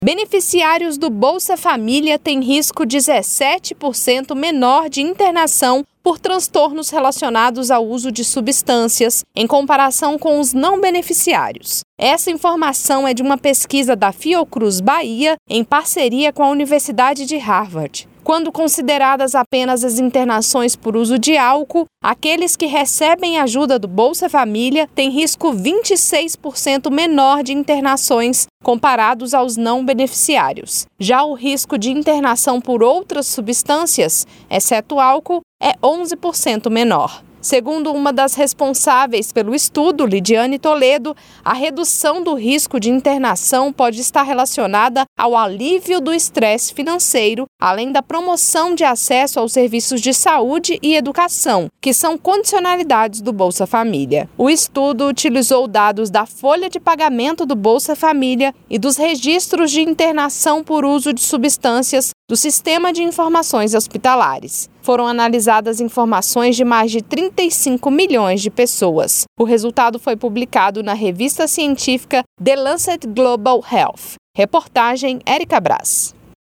Beneficiários do Bolsa Família têm risco 17% menor de internação por transtornos relacionados ao uso de substâncias, em comparação com os não beneficiários. Essa informação é de uma pesquisa da Fiocruz Bahia, em parceria com a Universidade de Harvard. Quando consideradas apenas as internações por uso de álcool, aqueles que recebem ajuda do Bolsa Família têm risco 26% menor de internações comparados aos não beneficiários. Já o risco de internação por outras substâncias, exceto álcool, é 11% menor. Segundo uma das responsáveis pelo estudo, Lidiane Toledo, a redução do risco de internação pode estar relacionada ao alívio do estresse financeiro, além da promoção de acesso aos serviços de saúde e educação, que são condicionalidades do Bolsa Família. O estudo utilizou dados da folha de pagamento do Bolsa Família e dos registros de internação por uso de substâncias do Sistema de Informações Hospitalares. Foram analisadas informações de mais de 35 milhões de pessoas. O resultado foi publicado na revista científica The Lancet Global Health. Reportagem Érica Braz.